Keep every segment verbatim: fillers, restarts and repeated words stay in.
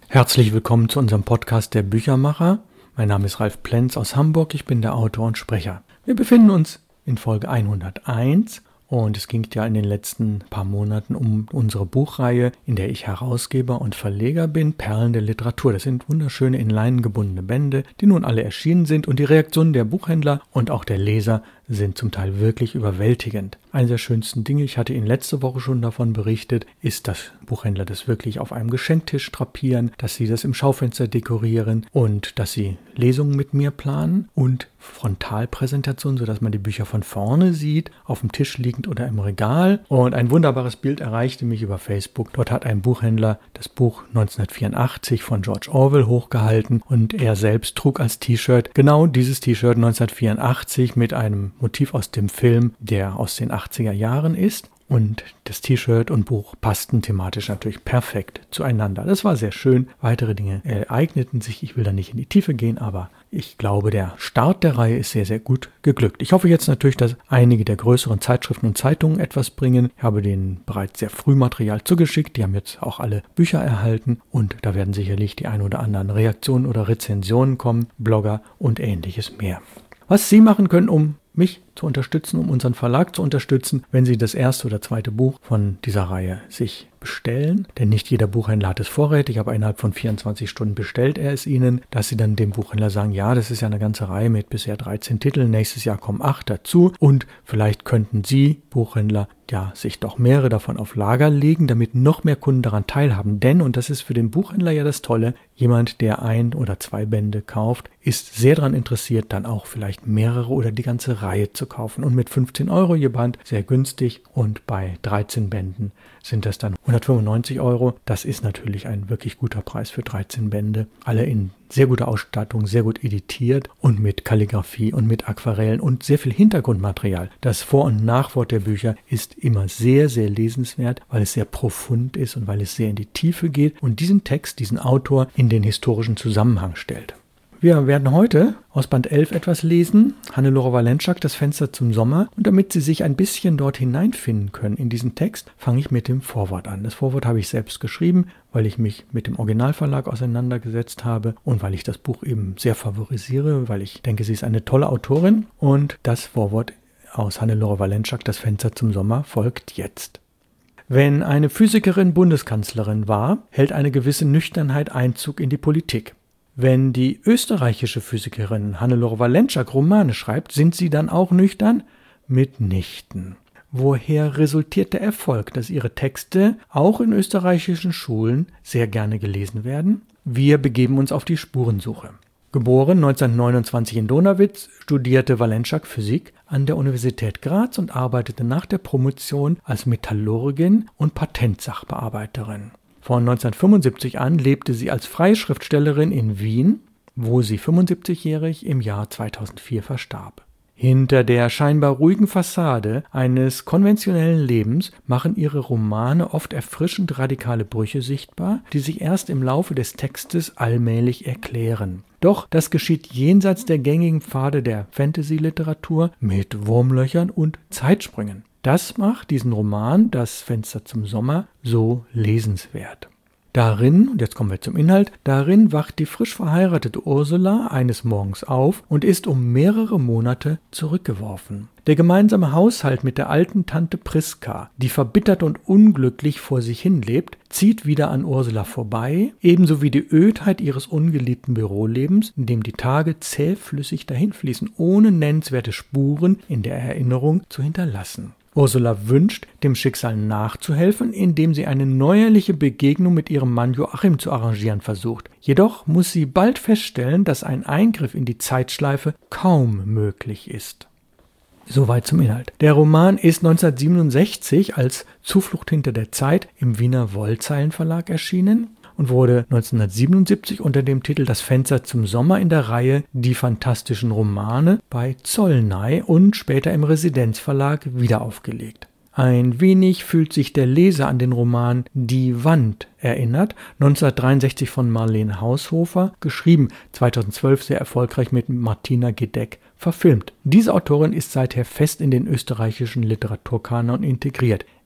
Herzlich willkommen zu unserem Podcast Der Büchermacher. Mein Name ist Ralf Plenz aus Hamburg, ich bin der Autor und Sprecher. Wir befinden uns in Folge hunderteins und es ging ja in den letzten paar Monaten um unsere Buchreihe, in der ich Herausgeber und Verleger bin, Perlen der Literatur. Das sind wunderschöne in Leinen gebundene Bände, die nun alle erschienen sind und die Reaktionen der Buchhändler und auch der Leser sind zum Teil wirklich überwältigend. Eines der schönsten Dinge, ich hatte Ihnen letzte Woche schon davon berichtet, ist, dass Buchhändler das wirklich auf einem Geschenktisch drapieren, dass sie das im Schaufenster dekorieren und dass sie Lesungen mit mir planen und Frontalpräsentationen, sodass man die Bücher von vorne sieht, auf dem Tisch liegend oder im Regal. Und ein wunderbares Bild erreichte mich über Facebook. Dort hat ein Buchhändler das Buch neunzehnhundertvierundachtzig von George Orwell hochgehalten und er selbst trug als T-Shirt genau dieses T-Shirt neunzehnhundertvierundachtzig mit einem Motiv aus dem Film, der aus den achtziger Jahren ist. Und das T-Shirt und Buch passten thematisch natürlich perfekt zueinander. Das war sehr schön. Weitere Dinge ereigneten sich. Ich will da nicht in die Tiefe gehen, aber ich glaube, der Start der Reihe ist sehr, sehr gut geglückt. Ich hoffe jetzt natürlich, dass einige der größeren Zeitschriften und Zeitungen etwas bringen. Ich habe denen bereits sehr früh Material zugeschickt. Die haben jetzt auch alle Bücher erhalten und da werden sicherlich die ein oder anderen Reaktionen oder Rezensionen kommen, Blogger und ähnliches mehr. Was Sie machen können, um mich zu unterstützen, um unseren Verlag zu unterstützen, wenn Sie das erste oder zweite Buch von dieser Reihe sich bestellen. Denn nicht jeder Buchhändler hat es vorrätig, aber innerhalb von vierundzwanzig Stunden bestellt er es Ihnen, dass Sie dann dem Buchhändler sagen, ja, das ist ja eine ganze Reihe mit bisher dreizehn Titeln, nächstes Jahr kommen acht dazu und vielleicht könnten Sie, Buchhändler, ja, sich doch mehrere davon auf Lager legen, damit noch mehr Kunden daran teilhaben. Denn, und das ist für den Buchhändler ja das Tolle, jemand, der ein oder zwei Bände kauft, ist sehr daran interessiert, dann auch vielleicht mehrere oder die ganze Reihe zu kaufen. Und mit fünfzehn Euro je Band sehr günstig und bei dreizehn Bänden sind das dann hundertfünfundneunzig Euro. Das ist natürlich ein wirklich guter Preis für dreizehn Bände. Alle in sehr guter Ausstattung, sehr gut editiert und mit Kalligrafie und mit Aquarellen und sehr viel Hintergrundmaterial. Das Vor- und Nachwort der Bücher ist immer sehr, sehr lesenswert, weil es sehr profund ist und weil es sehr in die Tiefe geht und diesen Text, diesen Autor in den historischen Zusammenhang stellt. Wir werden heute aus Band elf etwas lesen, Hannelore Walentschak, Das Fenster zum Sommer. Und damit Sie sich ein bisschen dort hineinfinden können in diesen Text, fange ich mit dem Vorwort an. Das Vorwort habe ich selbst geschrieben, weil ich mich mit dem Originalverlag auseinandergesetzt habe und weil ich das Buch eben sehr favorisiere, weil ich denke, sie ist eine tolle Autorin. Und das Vorwort aus Hannelore Walentschak, Das Fenster zum Sommer, folgt jetzt. Wenn eine Physikerin Bundeskanzlerin war, hält eine gewisse Nüchternheit Einzug in die Politik. Wenn die österreichische Physikerin Hannelore Walentschak Romane schreibt, sind sie dann auch nüchtern? Mitnichten. Woher resultiert der Erfolg, dass ihre Texte auch in österreichischen Schulen sehr gerne gelesen werden? Wir begeben uns auf die Spurensuche. Geboren neunzehnhundertneunundzwanzig in Donauwitz, studierte Walentschak Physik an der Universität Graz und arbeitete nach der Promotion als Metallurgin und Patentsachbearbeiterin. Von neunzehnhundertfünfundsiebzig an lebte sie als freie Schriftstellerin in Wien, wo sie fünfundsiebzigjährig im Jahr zweitausendvier verstarb. Hinter der scheinbar ruhigen Fassade eines konventionellen Lebens machen ihre Romane oft erfrischend radikale Brüche sichtbar, die sich erst im Laufe des Textes allmählich erklären. Doch das geschieht jenseits der gängigen Pfade der Fantasy-Literatur mit Wurmlöchern und Zeitsprüngen. Das macht diesen Roman, Das Fenster zum Sommer, so lesenswert. Darin, und jetzt kommen wir zum Inhalt, darin wacht die frisch verheiratete Ursula eines Morgens auf und ist um mehrere Monate zurückgeworfen. Der gemeinsame Haushalt mit der alten Tante Priska, die verbittert und unglücklich vor sich hin lebt, zieht wieder an Ursula vorbei, ebenso wie die Ödheit ihres ungeliebten Bürolebens, in dem die Tage zähflüssig dahinfließen, ohne nennenswerte Spuren in der Erinnerung zu hinterlassen. Ursula wünscht, dem Schicksal nachzuhelfen, indem sie eine neuerliche Begegnung mit ihrem Mann Joachim zu arrangieren versucht. Jedoch muss sie bald feststellen, dass ein Eingriff in die Zeitschleife kaum möglich ist. Soweit zum Inhalt. Der Roman ist neunzehnhundertsiebenundsechzig als Zuflucht hinter der Zeit im Wiener Wollzeilen Verlag erschienen und wurde neunzehnhundertsiebenundsiebzig unter dem Titel Das Fenster zum Sommer in der Reihe Die fantastischen Romane bei Zollnay und später im Residenzverlag wiederaufgelegt. Ein wenig fühlt sich der Leser an den Roman Die Wand erinnert, neunzehnhundertdreiundsechzig von Marlene Haushofer, geschrieben, zweitausendzwölf sehr erfolgreich mit Martina Gedeck verfilmt. Diese Autorin ist seither fest in den österreichischen Literaturkanon integriert.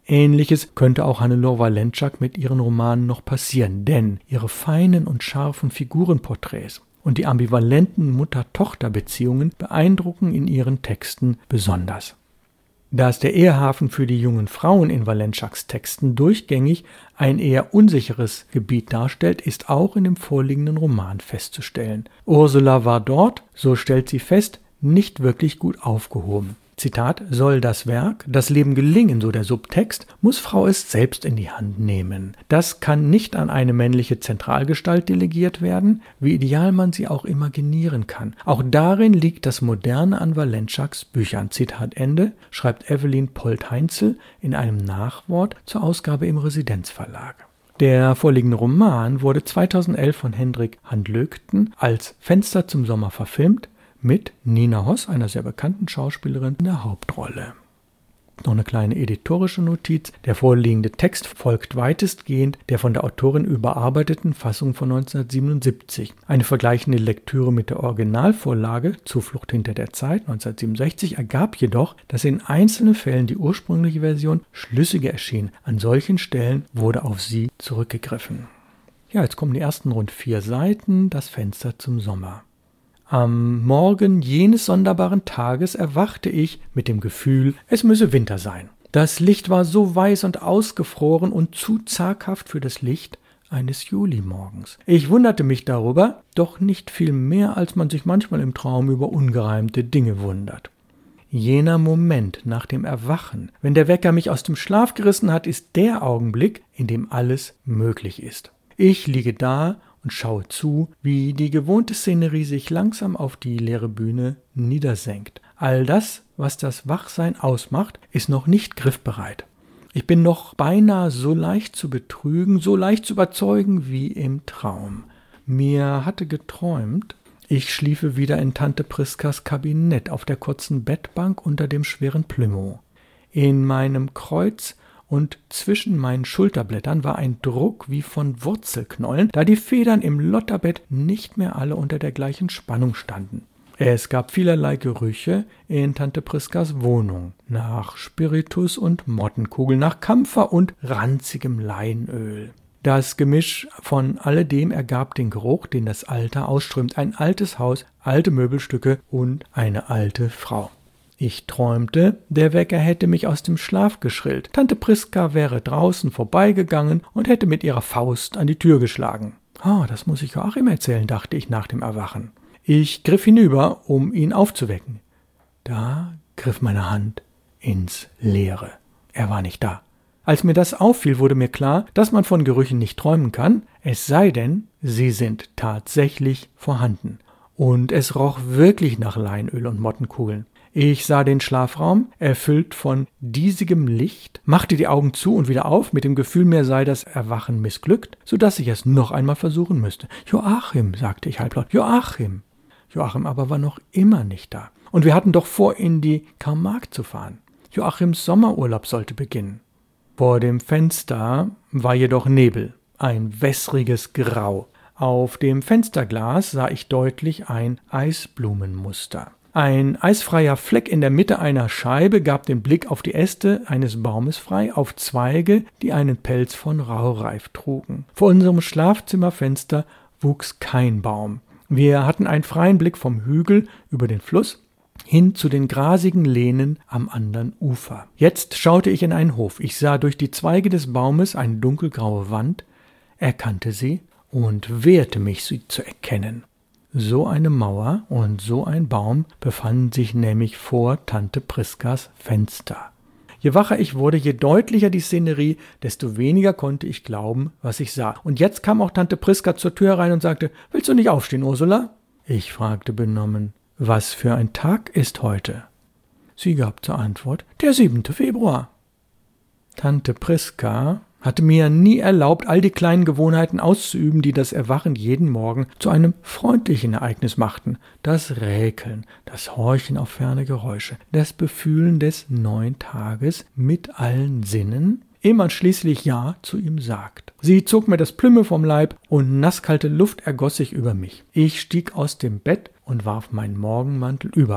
Ähnliches könnte auch Hannelore Walentschak mit ihren Romanen noch passieren, denn ihre feinen und scharfen Figurenporträts und die ambivalenten Mutter-Tochter-Beziehungen beeindrucken in ihren Texten besonders. Da es der Ehehafen für die jungen Frauen in Walentschaks Texten durchgängig ein eher unsicheres Gebiet darstellt, ist auch in dem vorliegenden Roman festzustellen. Ursula war dort, so stellt sie fest, nicht wirklich gut aufgehoben. Zitat, soll das Werk, das Leben gelingen, so der Subtext, muss Frau es selbst in die Hand nehmen. Das kann nicht an eine männliche Zentralgestalt delegiert werden, wie ideal man sie auch imaginieren kann. Auch darin liegt das Moderne an Walentschaks Büchern. Zitat Ende, schreibt Evelyn Polt-Heinzel in einem Nachwort zur Ausgabe im Residenzverlag. Der vorliegende Roman wurde zweitausendelf von Hendrik Handlögten als Fenster zum Sommer verfilmt, mit Nina Hoss, einer sehr bekannten Schauspielerin, in der Hauptrolle. Noch eine kleine editorische Notiz. Der vorliegende Text folgt weitestgehend der von der Autorin überarbeiteten Fassung von neunzehnhundertsiebenundsiebzig. Eine vergleichende Lektüre mit der Originalvorlage Zuflucht hinter der Zeit neunzehnhundertsiebenundsechzig ergab jedoch, dass in einzelnen Fällen die ursprüngliche Version schlüssiger erschien. An solchen Stellen wurde auf sie zurückgegriffen. Ja, jetzt kommen die ersten rund vier Seiten, das Fenster zum Sommer. Am Morgen jenes sonderbaren Tages erwachte ich mit dem Gefühl, es müsse Winter sein. Das Licht war so weiß und ausgefroren und zu zaghaft für das Licht eines Julimorgens. Ich wunderte mich darüber, doch nicht viel mehr, als man sich manchmal im Traum über ungereimte Dinge wundert. Jener Moment nach dem Erwachen, wenn der Wecker mich aus dem Schlaf gerissen hat, ist der Augenblick, in dem alles möglich ist. Ich liege da und schaue zu, wie die gewohnte Szenerie sich langsam auf die leere Bühne niedersenkt. All das, was das Wachsein ausmacht, ist noch nicht griffbereit. Ich bin noch beinahe so leicht zu betrügen, so leicht zu überzeugen wie im Traum. Mir hatte geträumt, ich schliefe wieder in Tante Priskas Kabinett auf der kurzen Bettbank unter dem schweren Plümo. In meinem Kreuz und zwischen meinen Schulterblättern war ein Druck wie von Wurzelknollen, da die Federn im Lotterbett nicht mehr alle unter der gleichen Spannung standen. Es gab vielerlei Gerüche in Tante Priskas Wohnung, nach Spiritus und Mottenkugel, nach Kampfer und ranzigem Leinöl. Das Gemisch von alledem ergab den Geruch, den das Alter ausströmt, ein altes Haus, alte Möbelstücke und eine alte Frau. Ich träumte, der Wecker hätte mich aus dem Schlaf geschrillt. Tante Priska wäre draußen vorbeigegangen und hätte mit ihrer Faust an die Tür geschlagen. Ah, das muss ich Joachim erzählen, dachte ich nach dem Erwachen. Ich griff hinüber, um ihn aufzuwecken. Da griff meine Hand ins Leere. Er war nicht da. Als mir das auffiel, wurde mir klar, dass man von Gerüchen nicht träumen kann, es sei denn, sie sind tatsächlich vorhanden. Und es roch wirklich nach Leinöl und Mottenkugeln. Ich sah den Schlafraum, erfüllt von diesigem Licht, machte die Augen zu und wieder auf, mit dem Gefühl, mir sei das Erwachen missglückt, so dass ich es noch einmal versuchen müsste. »Joachim«, sagte ich halblaut, »Joachim!« Joachim aber war noch immer nicht da. Und wir hatten doch vor, in die Camargue zu fahren. Joachims Sommerurlaub sollte beginnen. Vor dem Fenster war jedoch Nebel, ein wässriges Grau. Auf dem Fensterglas sah ich deutlich ein Eisblumenmuster. Ein eisfreier Fleck in der Mitte einer Scheibe gab den Blick auf die Äste eines Baumes frei, auf Zweige, die einen Pelz von Raureif trugen. Vor unserem Schlafzimmerfenster wuchs kein Baum. Wir hatten einen freien Blick vom Hügel über den Fluss hin zu den grasigen Lehnen am anderen Ufer. Jetzt schaute ich in einen Hof. Ich sah durch die Zweige des Baumes eine dunkelgraue Wand, erkannte sie und wehrte mich, sie zu erkennen. So eine Mauer und so ein Baum befanden sich nämlich vor Tante Priskas Fenster. Je wacher ich wurde, je deutlicher die Szenerie, desto weniger konnte ich glauben, was ich sah. Und jetzt kam auch Tante Priska zur Tür herein und sagte, »Willst du nicht aufstehen, Ursula?« Ich fragte benommen, »Was für ein Tag ist heute?« Sie gab zur Antwort, »Der siebente Februar«. Tante Priska hatte mir nie erlaubt, all die kleinen Gewohnheiten auszuüben, die das Erwachen jeden Morgen zu einem freundlichen Ereignis machten. Das Räkeln, das Horchen auf ferne Geräusche, das Befühlen des neuen Tages mit allen Sinnen, ehe man schließlich Ja zu ihm sagt. Sie zog mir das Plümme vom Leib und nasskalte Luft ergoss sich über mich. Ich stieg aus dem Bett und warf meinen Morgenmantel über.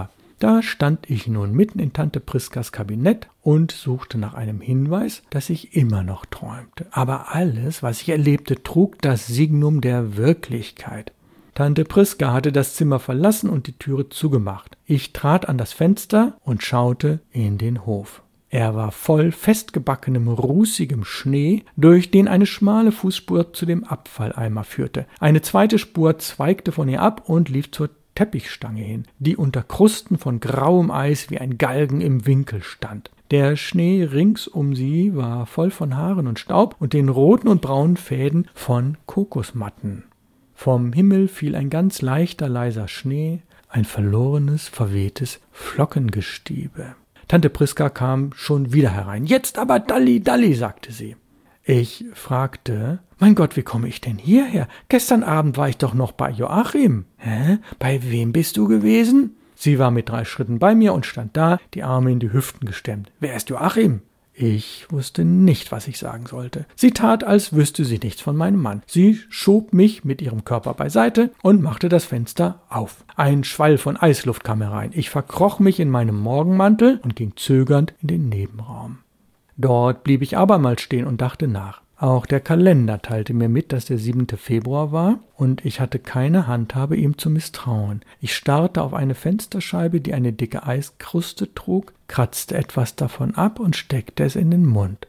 Da stand ich nun mitten in Tante Priskas Kabinett und suchte nach einem Hinweis, dass ich immer noch träumte. Aber alles, was ich erlebte, trug das Signum der Wirklichkeit. Tante Priska hatte das Zimmer verlassen und die Türe zugemacht. Ich trat an das Fenster und schaute in den Hof. Er war voll festgebackenem, rußigem Schnee, durch den eine schmale Fußspur zu dem Abfalleimer führte. Eine zweite Spur zweigte von ihr ab und lief zur Teppichstange hin, die unter Krusten von grauem Eis wie ein Galgen im Winkel stand. Der Schnee rings um sie war voll von Haaren und Staub und den roten und braunen Fäden von Kokosmatten. Vom Himmel fiel ein ganz leichter, leiser Schnee, ein verlorenes, verwehtes Flockengestiebe. Tante Priska kam schon wieder herein. »Jetzt aber Dalli, Dalli«, sagte sie. Ich fragte, »Mein Gott, wie komme ich denn hierher? Gestern Abend war ich doch noch bei Joachim.« »Hä? Bei wem bist du gewesen?« Sie war mit drei Schritten bei mir und stand da, die Arme in die Hüften gestemmt. »Wer ist Joachim?« Ich wusste nicht, was ich sagen sollte. Sie tat, als wüsste sie nichts von meinem Mann. Sie schob mich mit ihrem Körper beiseite und machte das Fenster auf. Ein Schwall von Eisluft kam herein. Ich verkroch mich in meinem Morgenmantel und ging zögernd in den Nebenraum. Dort blieb ich abermals stehen und dachte nach. Auch der Kalender teilte mir mit, dass der siebente Februar war, und ich hatte keine Handhabe, ihm zu misstrauen. Ich starrte auf eine Fensterscheibe, die eine dicke Eiskruste trug, kratzte etwas davon ab und steckte es in den Mund.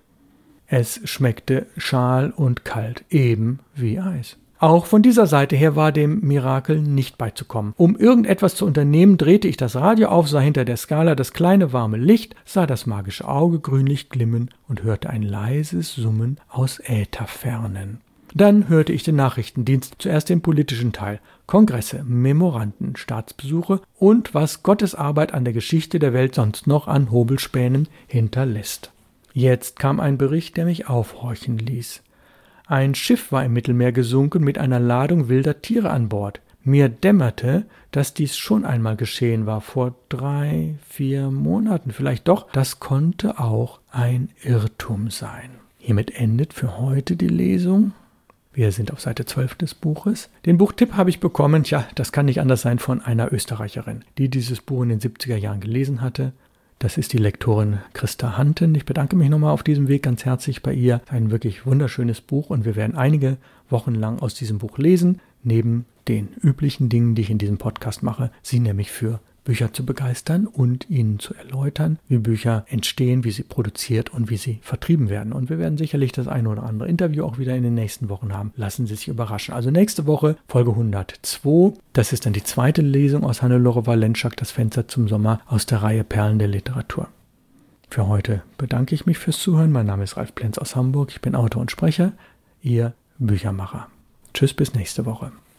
Es schmeckte schal und kalt, eben wie Eis. Auch von dieser Seite her war dem Mirakel nicht beizukommen. Um irgendetwas zu unternehmen, drehte ich das Radio auf, sah hinter der Skala das kleine warme Licht, sah das magische Auge grünlich glimmen und hörte ein leises Summen aus Ätherfernen. Dann hörte ich den Nachrichtendienst, zuerst den politischen Teil, Kongresse, Memoranden, Staatsbesuche und was Gottes Arbeit an der Geschichte der Welt sonst noch an Hobelspänen hinterlässt. Jetzt kam ein Bericht, der mich aufhorchen ließ. Ein Schiff war im Mittelmeer gesunken mit einer Ladung wilder Tiere an Bord. Mir dämmerte, dass dies schon einmal geschehen war, vor drei, vier Monaten vielleicht doch. Das konnte auch ein Irrtum sein. Hiermit endet für heute die Lesung. Wir sind auf Seite zwölf des Buches. Den Buchtipp habe ich bekommen, tja, das kann nicht anders sein, von einer Österreicherin, die dieses Buch in den siebziger Jahren gelesen hatte. Das ist die Lektorin Christa Hanten. Ich bedanke mich nochmal auf diesem Weg ganz herzlich bei ihr. Ein wirklich wunderschönes Buch und wir werden einige Wochen lang aus diesem Buch lesen, neben den üblichen Dingen, die ich in diesem Podcast mache, sie nämlich für Bücher zu begeistern und Ihnen zu erläutern, wie Bücher entstehen, wie sie produziert und wie sie vertrieben werden. Und wir werden sicherlich das eine oder andere Interview auch wieder in den nächsten Wochen haben. Lassen Sie sich überraschen. Also nächste Woche Folge hundertzwei. Das ist dann die zweite Lesung aus Hannelore Walentschak, Das Fenster zum Sommer aus der Reihe Perlen der Literatur. Für heute bedanke ich mich fürs Zuhören. Mein Name ist Ralf Plenz aus Hamburg. Ich bin Autor und Sprecher, Ihr Büchermacher. Tschüss, bis nächste Woche.